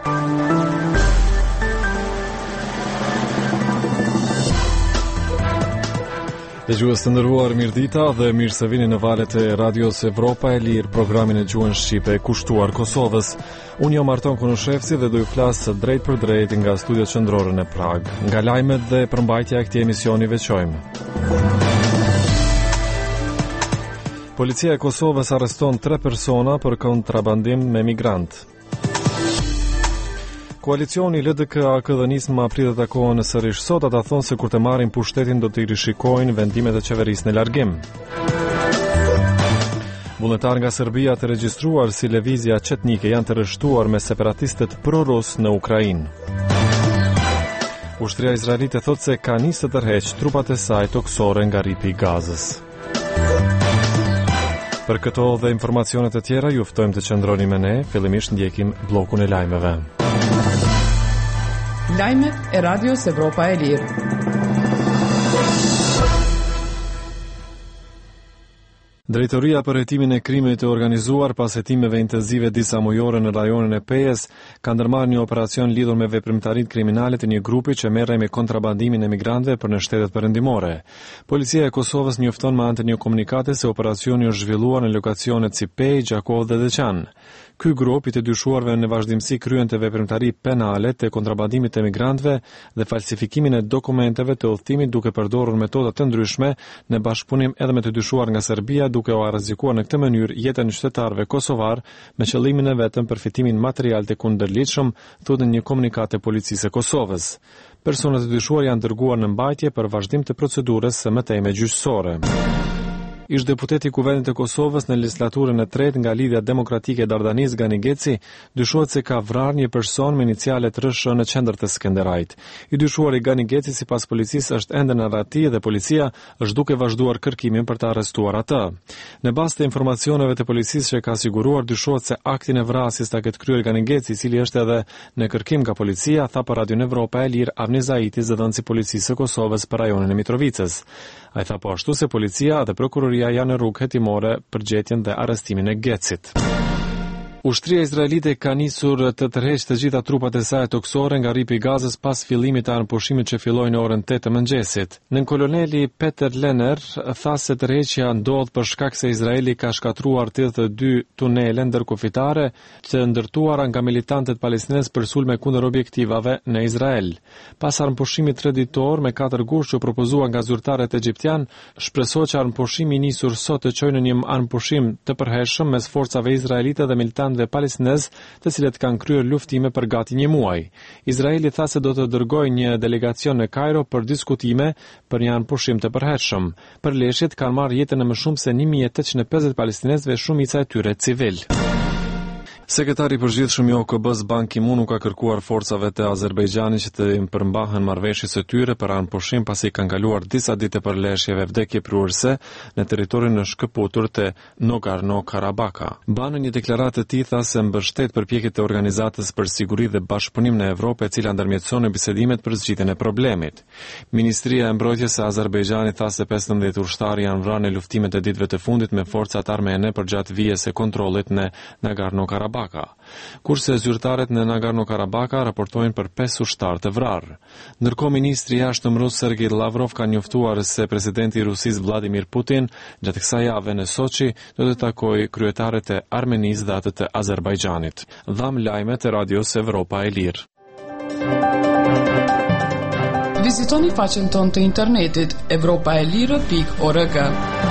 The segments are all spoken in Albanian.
Dëgjues të nderuar, mirëdita dhe mirë se vini në valët e Radios Evropa e Lirë, programin e gjuhën shqipe kushtuar Kosovës. Unë jam Arton Konushevci dhe do ju flas drejt për drejt nga studiot qendrore në Prag. Nga lajmet dhe përmbajtja e këtij emisioni veçojmë. Policia e Kosovës arreston 3 persona për kontrabandim me migrant. Koalicioni LDK-AK dhe nismë april të takohen sërish sot, ata thonë se kur të marrin pushtetin do të rishikojnë vendimet e qeverisë në largim. Vullnetar nga Serbia të regjistruar si lëvizja qetnike janë të rreshtuar me separatistët pro-rus në Ukrainë. Ushtria izraelite thotë se ka nisë të tërheq trupat e saj toksore nga ripi i Gazës. Për këto dhe informacionet e tjera ju ftojmë të qëndroni me ne, fillimisht ndjekim bllokun e lajmeve. Lajmet e Radios Evropa e Lirë. Drejtoria për hetimin e krimit të organizuar pas hetimeve intensive disa mujore në rajonin e Pejës ka ndërmarrë një operacion lidhur me veprimtaritë kriminale të një grupi që merrej me kontrabandimin e migrantëve për në shtetet perëndimore. Policia e Kosovës njofton me anë të një komunikati se operacioni është zhvilluar në lokacionet si Pejë, Gjakov dhe Deçan. Ky grup i të dyshuarve në vazhdimsi kryen të veprimtari penale të kontrabandimit të migrantëve dhe falsifikimin e dokumenteve të udhëtimit duke përdorur metoda të ndryshme në bashkëpunim edhe me të dyshuar nga Serbia, duke u rrezikuar në këtë mënyrë jetën e qytetarëve kosovar me qëllimin e vetëm përfitimin material të kundërligjshëm, thotë në një komunikat e policisë së Kosovës. Personat e dyshuar janë dërguar në mbajtje për vazhdim të procedurës së mëtejme gjyqësore. Ish deputeti i Kuvendit të Kosovës në legislaturën e tretë nga Lidhja Demokratike Dardanis Gani Geci dyshohet se ka vrarë një person me inicialet RSH në qendër të Skënderajt. I dyshuari Gani Geci sipas policisë është ende në arrati dhe policia është duke vazhduar kërkimin për të arrestuar atë. Në bazë të informacioneve të policisë që ka siguruar, dyshohet se aktin e vrasjes ta ketë kryer Gani Geci, i cili është edhe në kërkim nga policia, tha për Radio Evropa e Lirë Avni Zaiti, zëdhënësi policisë së Kosovës për rajonin e Mitrovicës. Ai tha po ashtu se policia dhe prokuroria janë në rrugë hetimore për gjetjen dhe arrestimin e Gecit. Ushtria izraelite ka nisur të tërheqë të gjitha trupat e saj toksore nga ripi i Gazës pas fillimit të anëpushimit që filloi në orën 8 të mëngjesit. Nën koloneli Peter Lenner tha se tërheqja ndodh për shkak se Izraeli ka shkatruar 82 tunele ndërkufitare të ndërtuara nga militantët palestinez për sulme kundër objektivave në Izrael. Pas anëpushimit 3 ditor me 4 gusht që propozua nga zyrtarët egjiptian, shpresohet që anëpushimi nisur sot të çojë në një anëpushim të përhershëm mes forcave izraelite dhe militantëve palestinez, të cilët kanë kryer luftime për gati një muaj. Izraeli tha se do të dërgojë një delegacion në Kairo për diskutime për një anëpushim të përhershëm. Përleshjet kanë marrë jetën e më shumë se 1850 palestinezëve, shumica e tyre civil. Sekretari i përgjithshëm i OKB-s Ban Ki-moon ka kërkuar forcave të Azerbajxhanit që të përmbahen marrëveshjes së tyre për anëpushim pasi kanë kaluar disa ditë të përleshjeve vdekjeprurëse në territorin e shkëputur të Nagorno-Karabakha. Ban në një deklaratë të tij tha se mbështet përpjekjet e Organizatës për Siguri dhe Bashkëpunim në Evropë, e cila ndërmjetëson bisedimet për zgjidhjen e problemit. Ministria e Mbrojtjes së Azerbajxhanit tha se 15 ushtarë janë vrarë në luftimet e ditëve të fundit me forcat armene përgjatë vijës së kontrollit në Nagorno-Karabakh. Kurse zyrtarët në Nagorno-Karabakha raportojnë për 5 ushtarë të vrarë. Ndërkohë ministri i jashtëm rus Sergej Lavrov ka njoftuar se presidenti i Rusisë Vladimir Putin gjatë kësaj jave në Soçi do të takojë kryetarët e Armenisë dhe atë të Azerbajxhanit. Dham lajmet e Radios Evropa e Lirë. Vizitoni faqen tonë të internetit europaelire.org.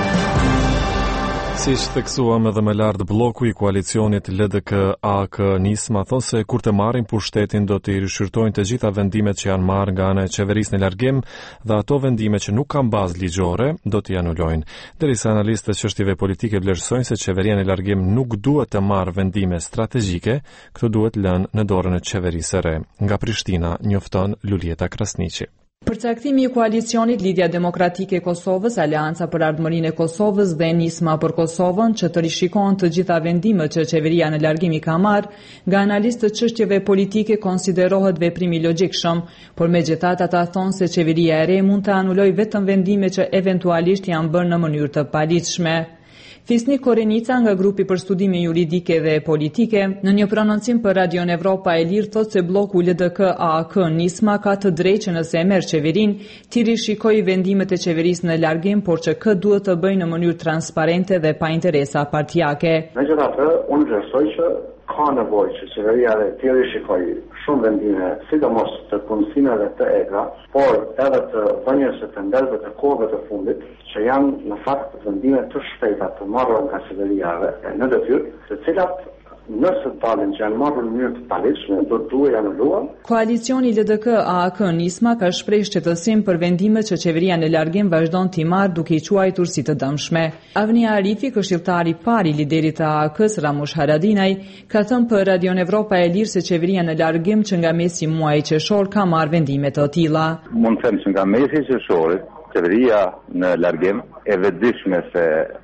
Si që theksuam edhe me lart bloku i koalicionit LDK-AK nisma thonë se kur të marrin pushtetin do të rishqyrtojnë të gjitha vendimet që janë marrë nga ana e qeverisë në largim dhe ato vendime që nuk kanë bazë ligjore do t'i anulojnë. Derisa analistët çështjeve politike vlerësojnë se qeveria në largim nuk duhet të marrë vendime strategjike, këto duhet lënë në dorën e qeverisë së re. Nga Prishtina njofton Lulieta Krasniqi. Përcaktimi i koalicionit Lidhja Demokratike e Kosovës, Aleanca për Ardhmërinë e Kosovës dhe Nisma për Kosovën që të rishikojnë të gjitha vendimet që qeveria në largim i ka marrë, nga analistët çështjeve politike konsiderohet veprim i logjikshëm, por megjithatë ata thonë se qeveria e re mund të anulojë vetëm vendime që eventualisht janë bërë në mënyrë të paligjshme. Fisnik Korenica nga grupi për studime juridike dhe politike, në një prononcim për Radion Evropa e Lirë thot se bloku LDK-AAK Nisma ka të drejtë që nëse e merr qeverinë, ti rishikojë vendimet e qeverisë në largim, por që këtë duhet të bëjë në mënyrë transparente dhe pa interesa partijake. Megjithatë, unë vlerësoj që ka nevojë që qeveria të rishikojë shumë vendime, sidomos të punësimeve të egra, por edhe të vënies të ndelëve të kohëve të fundit, që janë në fakt vendime të shpejta të marrura nga qeveria në detyrë, të cilat nëse dalin që janë marrur në mënyrë të paligjshme, do të duhet anuluar. Koalicioni LDK-AAK Nisma ka shprehë shqetësim për vendimet që qeveria në largim vazhdon t'i marrë duke i quajtur si të dëmshme. Avnia Arifi, këshilltari i parë i liderit të AAK-s Ramush Haradinaj, ka thënë për Radion Evropa e Lirë se qeveria në largim që nga mesi muajit qershor ka marrë vendime të tilla. Mund të them që nga mesi qershorit qeveria në largim e vetëdijshme se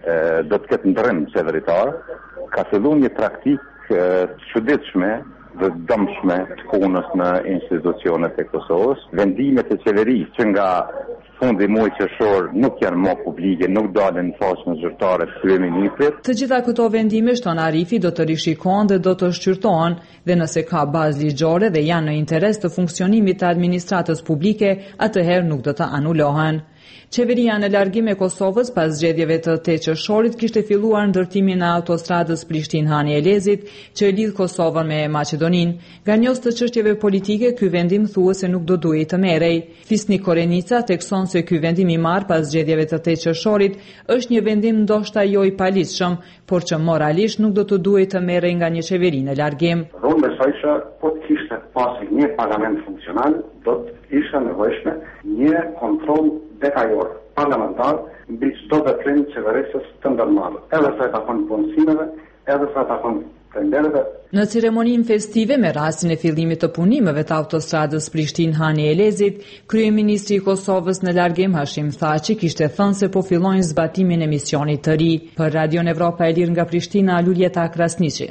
do të ketë ndrym qeveritar, ka filluar një praktikë të çuditshme dhe dëmshme të punës në institucionet e Kosovës. Vendimet e qeverisë që nga fundi muajit qershor nuk janë më publike, nuk dalin në faqen zyrtare të kryeministrit. Të gjitha këto vendime, shton Arifi, do të rishikohen dhe do të shqyrtohen, dhe nëse ka bazë ligjore dhe janë në interes të funksionimit të administratës publike, atëherë nuk do të anulohen. Qeveria në largim e Kosovës pas zgjedhjeve të 8 qershorit kishte filluar ndërtimin e autostradës Prishtinë-Hani Elezit që lidh Kosovën me Maqedoninë. Ganjos të çështjeve politike, ky vendim thuhet se nuk do duhej të merrej. Fisnik Korenica thekson se ky vendim i marrë pas zgjedhjeve të 8 qershorit është një vendim ndoshta jo i paligjshëm, por që moralisht nuk do të duhej të merrej nga një qeveri në largim. Unë besoj që po të kishte pasur një parlament funksional, do të ishte nevojshme një kontroll detajor parlamentar mbi çdo veprim qeverisës të ndërmarrë, edhe sa i takon punësimeve, edhe sa i takon tendereve. Në ceremoninë festive me rastin e fillimit të punimeve të autostradës Prishtinë-Hani Elezit, kryeministri i Kosovës në largim Hashim Thaçi kishte thënë se po fillojnë zbatimin e misionit të ri. Për Radion Evropa e Lirë nga Prishtina, Luljeta Krasniqi.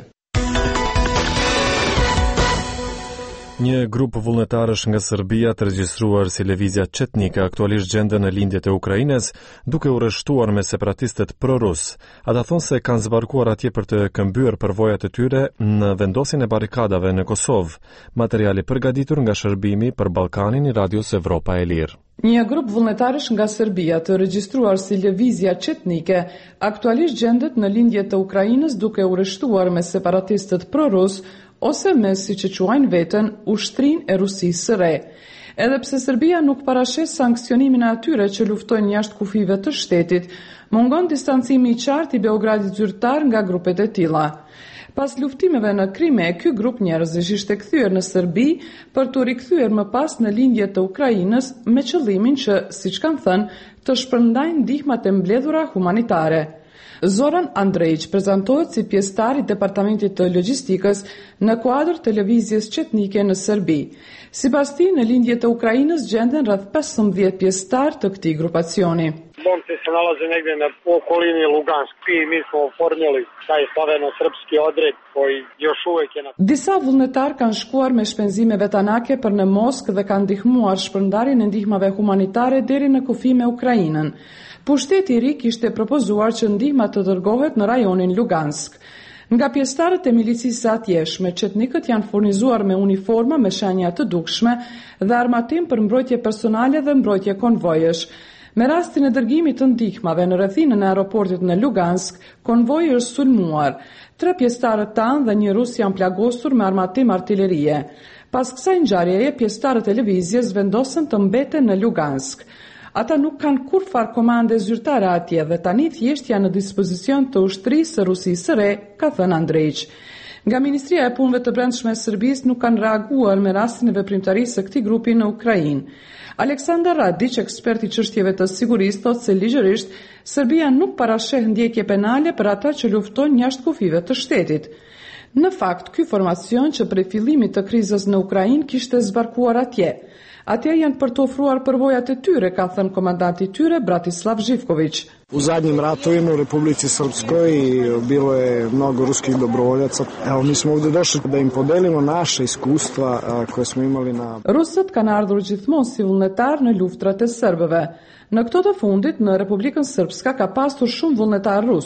Një grup vullnetarësh nga Serbia të regjistruar si lëvizja Çetnike aktualisht gjenden në lindjet e Ukrainës, duke u rreshtuar me separatistët pro-rus. Ata thonë se kanë zbarkuar atje për të këmbyer përvojat e tyre në vendosjen e barikadave në Kosovë. Materiali përgatitur nga Shërbimi për Ballkanin i Radios Evropa e Lirë. Një grup vullnetarësh nga Serbia të regjistruar si lëvizja Çetnike aktualisht gjendet në lindjet e Ukrainës duke u rreshtuar me separatistët pro-rus ose me, siç e quajnë veten, ushtrinë e Rusisë së re. Edhe pse Serbia nuk parashes sankcionimin e atyre që luftojnë jashtë kufive të shtetit, mungon distancimi i qartë i Beogradit zyrtar nga grupet e tilla. Pas luftimeve në Krime, ky grup njerëzish ishte kthyer në Serbi për të rikthyer më pas në lindjet të Ukrainës me qëllimin që, siç kanë thënë, të shpërndajnë ndihmat e mbledhura humanitare. Zoran Andrejić prezantohet si pjesëtar i Departamentit të Logjistikës në kuadër të lëvizjes Çetnike në Serbi. Sipas tij, në lindjet e Ukrainës gjenden rreth 15 pjesëtar të këtij grupacioni. Momci se nalaze negdje na okolini Lugansk i mi smo oformili taj slaveno-srpski odred koji još uvek je na... Disa vullnetar kanë shkuar me shpenzime vetanake për në Moskë dhe kanë ndihmuar shpërndarjen e ndihmave humanitare deri në kufi me Ukrainën. Pushteti i ri kishte propozuar që ndihma të dërgohet në rajonin Lugansk. Nga pjesëtarët e milicisë atjeshme, çetnikët janë furnizuar me uniforma me shenja të dukshme dhe armatim për mbrojtje personale dhe mbrojtje konvojësh. Me rastin e dërgimit të ndihmave në rrethinën e aeroportit në Lugansk, konvoji është sulmuar. 3 pjesëtarë tanë dhe një rus janë plagosur me armatim artillerie. Pas kësaj ngjarjeje, pjesëtarët e lëvizjes vendosën të mbeten në Lugansk. Ata nuk kanë kur farë komande zyrtare atje dhe tani thjesht janë në dispozicion të ushtrisë së Rusisë së re, ka thënë Andrejić. Nga Ministria e Punëve të Brendshme e Serbisë nuk kanë reaguar me rastin e veprimtarisë së këtij grupi në Ukrainë. Aleksandar Radić, ekspert i çështjeve të sigurisë, thotë se ligjërisht Serbia nuk parasheh ndjekje penale për ata që luftojnë jashtë kufive të shtetit. Në fakt, ky formacion që prej fillimit të krizës në Ukrainë kishte zbarkuar atje. Atje janë për të ofruar përvojat e tyre, ka thënë komandanti i tyre Bratislav Živković. U zadnjim ratovima u Republici Srpskoj bilo je mnogo ruskih dobrovoljaca. Evo, mi smo ovdje došli da im podelimo naše iskustva koje smo imali na... Rusët kanë ardhur gjithmonë si vullnetar në luftrat e serbëve. Në këto të fundit, në Republikën Srpska ka pasur shumë vullnetar rus.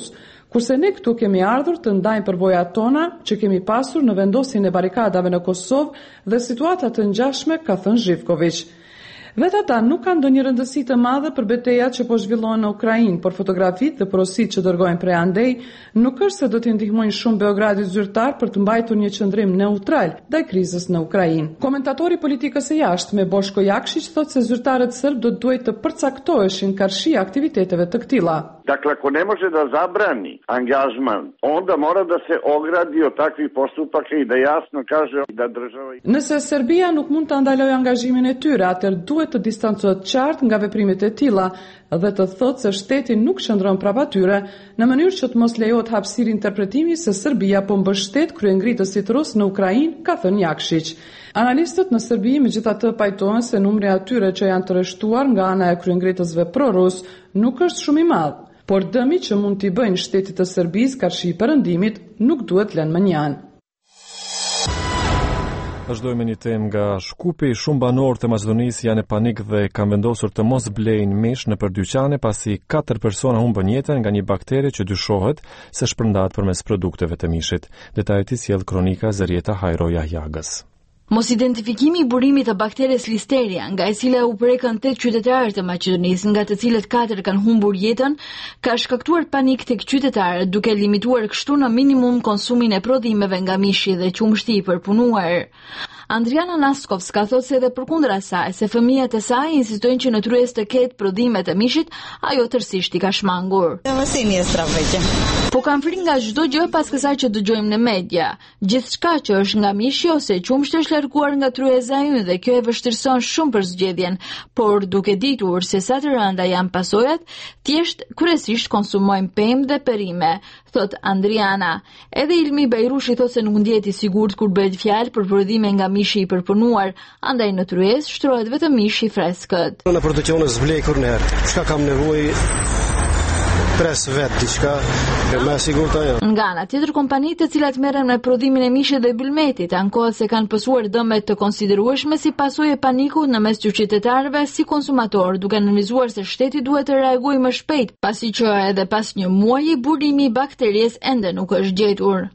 kurse ne këtu kemi ardhur të ndajmë përvojat tona që kemi pasur në vendosjen e barikadave në Kosovë dhe situata të ngjashme, ka thënë Zhivković. Vetë ata nuk kanë ndonjë rëndësi të madhe për betejat që po zhvillohen në Ukrainë, por fotografitë dhe porositë që dërgojnë prej andej nuk është se do t'i ndihmojnë shumë Beogradit zyrtar për të mbajtur një qëndrim neutral ndaj krizës në Ukrainë. Komentatori politikës së jashtme Boško Jakšić thotë se zyrtarët serb do duhet të përcaktoheshin karshia aktiviteteve të këtilla. Dakle, ako ne može da zabrani angažman, onda mora da se ogradi od takvih postupaka i da jasno kaže da država... Nëse Serbia nuk mund të ndalojë angazhimin e tyre, atëherë duhet të distancohet qartë nga veprimet e tilla dhe të thotë se shteti nuk qëndron prapa tyre në mënyrë që të mos lejohet hapësirë interpretimi se Serbia po mbështet kryengritësit rus në Ukrainë, ka thënë Jakšić. Analistët në Serbi megjithatë pajtohen se numri atyre që janë të rreshtuar nga ana e kryengritësve pro-rus nuk është shumë i madh, por dëmi që mund t'i bëjnë shtetit të Serbisë karshi perëndimit nuk duhet lënë mënjan. Vazhdojmë një temë nga Shkupi. Shumë banorë të Maqedonisë janë në panik dhe kanë vendosur të mos blejnë mish nëpër dyqane pasi 4 persona humbën jetën nga një bakteri që dyshohet se shpërndahet përmes produkteve të mishit. Detajet i sjell kronika Zërieta Hajro Jahjagës. Mos identifikimi i burimit të bakteres Listeria, nga e cila u prekën 8 qytetarë të Maqedonisë, nga të cilët 4 kanë humbur jetën, ka shkaktuar panik tek qytetarët, duke limituar kështu në minimum konsumin e prodhimeve nga mishi dhe qumshti i përpunuar. Andriana Naskovska thotë se edhe përkundër asaj, se fëmijët e saj insistojnë që në tryezë të ketë prodhimet e mishit, ajo tërësisht i ka shmangur. Po kanë frikë nga çdo gjë pas kësaj që dëgjojmë në media. Gjithçka që është nga mishi ose qumshti është larguar nga tryeza ynë dhe kjo e vështirëson shumë për zgjedhjen, por duke ditur se sa të rënda janë pasojat, thjesht kryesisht konsumojmë pemë dhe perime, thot Andriana. Edhe Ilmi Bajrushi thotë se nuk ndihet i sigurt kur bëhet fjalë për prodhime nga mishi i përpunuar, andaj në tryezë shtrohet vetëm mishi i freskët. Në produksionin zblej kurrë, çka kam nevojë pres vetë diçka më e sigurt ajo. Nga ana tjetër, kompanitë të cilat merren me prodhimin e mishit dhe bylmetit ankohet se kanë pësuar dëme të konsiderueshme si pasojë e panikut në mes të qytetarëve si konsumator, duke nënvizuar se shteti duhet të reagojë më shpejt, pasi që edhe pas një muaji burimi i bakteries ende nuk është gjetur.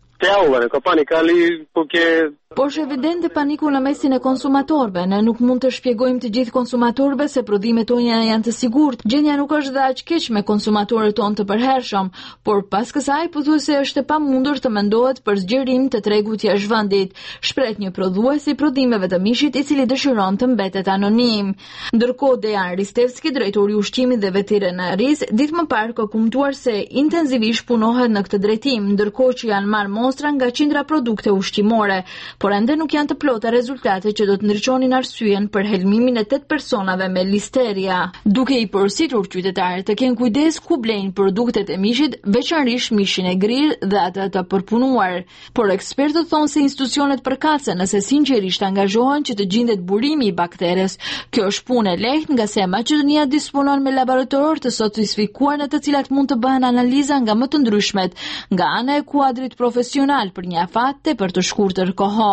Po është evidente paniku në mesin e konsumatorëve. Ne nuk mund të shpjegojmë të gjithë konsumatorëve se prodhimet tona janë të sigurt. Gjendja nuk është dhe aq keq me konsumatorët tonë të përhershëm, por pas kësaj pothuajse është e pamundur të mendohet për zgjerim të tregut jashtë vendit, shpreh një prodhues i prodhimeve të mishit i cili dëshiron të mbetet anonim. Ndërkohë Dejan Ristevski, drejtori i ushqimit dhe veterinarisë, ditë më parë ka kumtuar se intensivisht punohet në këtë drejtim, ndërkohë që janë marrë mostra nga qindra produkte ushqimore, por ende nuk janë të plota rezultatet që do të ndriçonin arsyeën për helmimin e 8 personave me listeria. Duke i porositur qytetarët të kenë kujdes ku blejnë produktet e mishit, veçanërisht mishin e grirë dhe atë të përpunuar. Por ekspertët thonë se institucionet përkatëse nëse sinqerisht angazhohen që të gjendet burimi i bakteres. Kjo është punë e lehtë nga se Maqedonia disponon me laboratorë të sofistikuar në të cilat mund të bëhen analiza nga më të ndryshmet, nga ana e kuadrit profesional për një afat tepër të shkurtër kohor.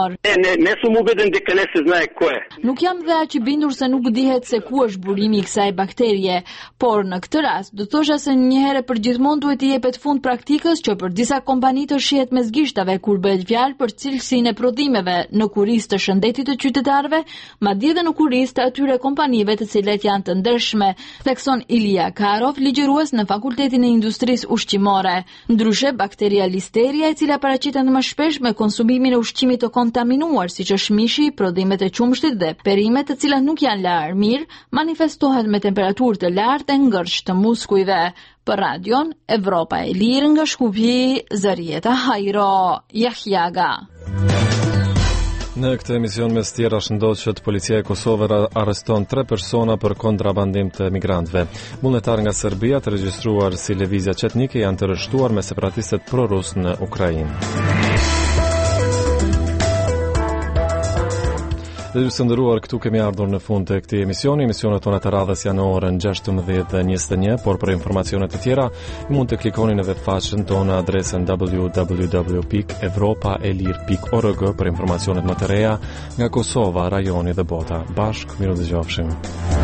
Nuk jam dhe aq i bindur se nuk dihet se ku është burimi i kësaj bakterie, por në këtë rast do thosha se një herë për gjithmonë duhet i jepet fund praktikës që për disa kompani të shihet mes gishtave kur bëhet fjalë për cilësinë e prodhimeve në kurisë të shëndetit të qytetarëve, madje edhe në kurisë të atyre kompanive të cilat janë të ndershme, thekson Ilija Karov, ligjërues në Fakultetin e Industrisë Ushqimore. Ndryshe, bakteria Listeria, e cila paraqitet më shpesh me konsumimin e ushqimit të kontaminuar siç është mishi, prodhimet e qumshtit dhe perimet të cilat nuk janë larë mirë, manifestohet me temperaturë të lartë e ngërsh të muskujve. Për radion Evropa e Lirë nga Shkupi, Zërieta Hajro Jahjaga. Në këtë emision mes tjera shëndohet që policia e Kosovës arreston 3 persona për kontrabandim të migrantëve. Vullnetar nga Serbia të regjistruar si lëvizja çetnike janë të rreshtuar me separatistët pro-rus në Ukrainë. Dhe ju së ndëruar, këtu kemi ardhur në fund të këtij emisioni. Emisionet tona të radhës janë në orën 16:21, por për informacionet të tjera mund të klikoni në webfaqen tonë adresën www.evropaelir.org për informacionet më të reja nga Kosova, rajoni dhe bota. Bashkë, miru dëgjofshim.